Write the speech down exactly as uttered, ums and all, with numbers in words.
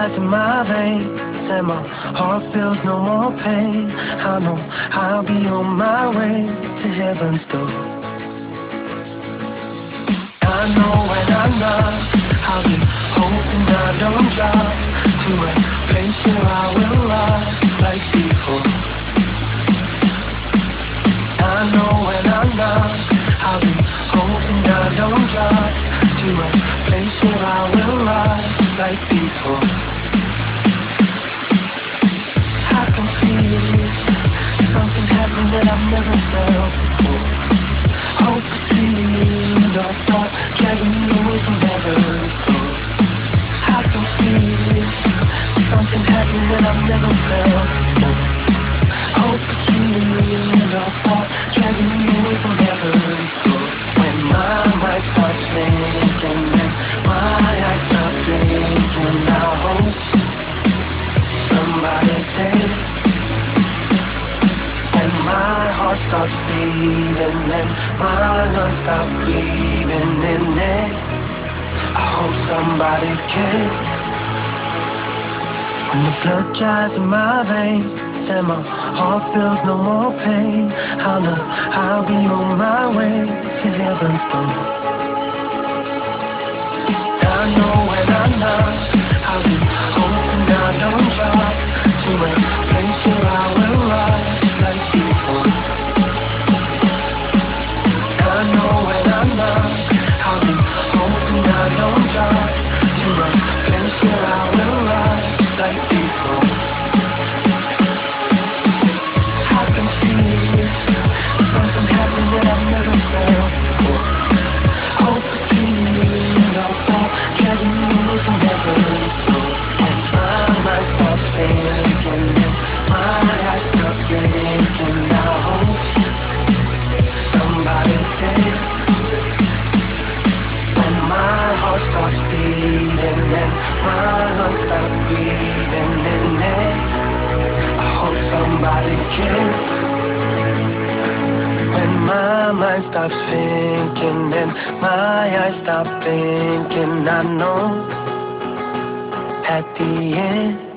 dries in my veins and my heart feels no more pain, I know I'll be on my way to heaven's door. I know when I'm not, I'll be hoping I don't drop to a place where I will rise like before. I know when I'm not, I'll be hoping I don't drop to a place where I will rise like before. I can feel something happening that I've never felt before. Hope is seed or thought dragging me away from heaven's door. I can feel something happening that I've never felt before. Hope is seed or thought dragging me away from heaven's door. When my mind starts sinking and my eyes stop blinking, I hope somebody says. When my heart stops beating and my lungs stop breathing in it, I hope somebody cares. When the blood dries in my veins and my heart feels no more pain, I'll know I'll be on my way to heaven's door. I know when I'm not, I'll be hoping I don't drop to a place where I will rise like before. I know when I'm not, I'll be hoping I don't drop to a place where I will rise like before. I can feel something happening that I've never felt before. Hope is seeing all thought dragging me away from heaven's door. When my mind stops thinking and my eyes stop blinking, I hope somebody says. When my heart starts beating and my lungs stop breathing in it, I hope somebody cares. When my mind stops thinking and my eyes stop blinking, I know at the end